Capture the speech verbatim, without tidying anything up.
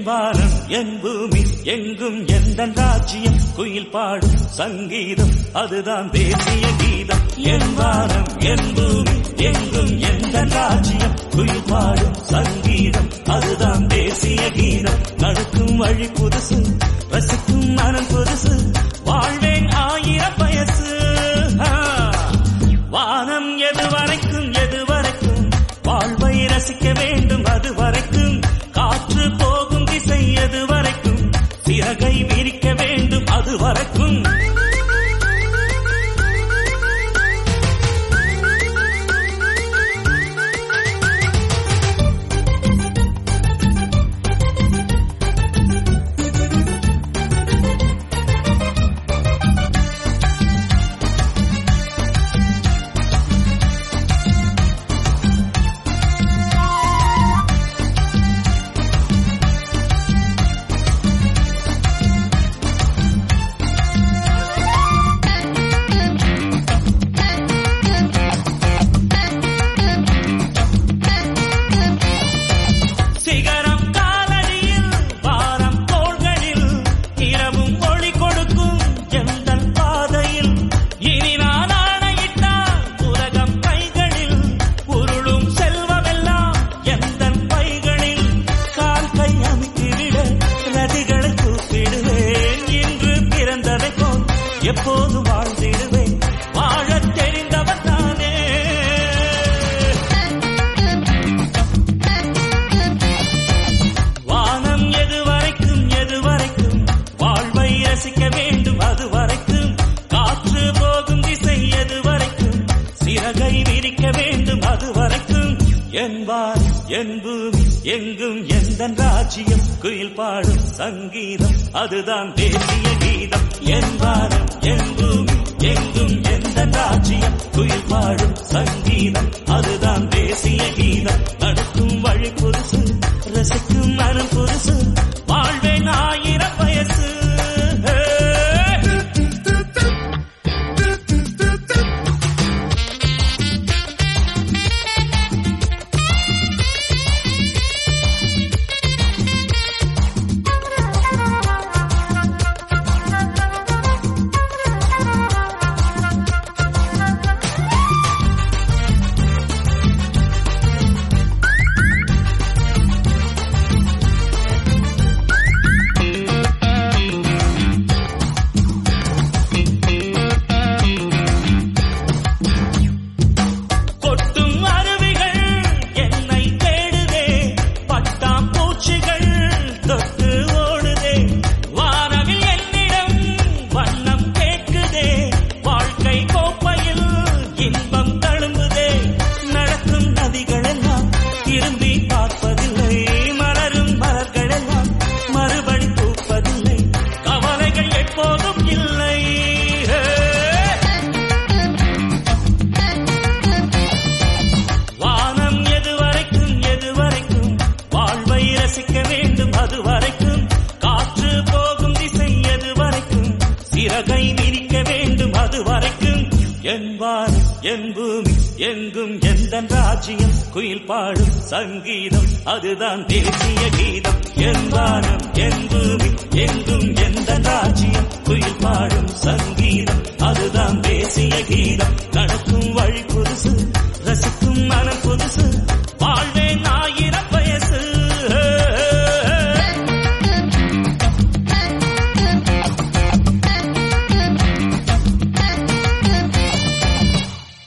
வானம் என் பூமி எங்கும் எந்தன் ராஜ்யம் குயில் பாடும் சங்கீதம் அதுதான் தேசிய கீதம் என் வானம் என் பூமி எங்கும் எந்தன் ராஜ்யம் குயில் பாடும் சங்கீதம் அதுதான் தேசிய கீதம் நடக்கும் வழி புதுசு ரசிக்கும் மனம் புதுசு வாழ்வேன் ஆயிரம் வயசு வானம் எது வரைக்கும் எது வரைக்கும் வாழ்வை ரசிக்க வேண்டும் அது வரைக்கும் காற்று போகும் திசை எது வரைக்கும் சிறகை விரிக்க வேண்டும் அது வரைக்கும் எப்போது வாழ்ந்திடுவேன் வாழத் தெரிந்தவன் தானே வானம் எது வரைக்கும் எது வரைக்கும் வாழ்வை ரசிக்க வேண்டும் அது வரைக்கும் காற்று போகும் திசை எது வரைக்கும் சிறகை விரிக்க வேண்டும் அது வரைக்கும் என் வான் என் பூமி எங்கும் எந்தன் ராஜ்யம் குயில் பாடும் சங்கீதம் அதுதான் தேசிய கீதம் என் வானம் என் பூமி எங்கும் எந்தன் ராஜ்யம் குயில் பாடும் சங்கீதம் அதுதான் தேசிய கீதம் நடக்கும் வழி புதுசு ரசிக்கும் மனம் புதுசு வாழ்வேன் ஆயிரம் வயசு சிறகை விரிக்க வேண்டும் அது வரைக்கும் என் வானம் என் பூமி எங்கும் எந்தன் ராஜ்யம் குயில் பாடும் சங்கீதம் அதுதான் தேசிய கீதம் என் வானம் என் பூமி எங்கும் எந்தன் ராஜ்யம் குயில் பாடும் சங்கீதம் அதுதான் தேசிய கீதம்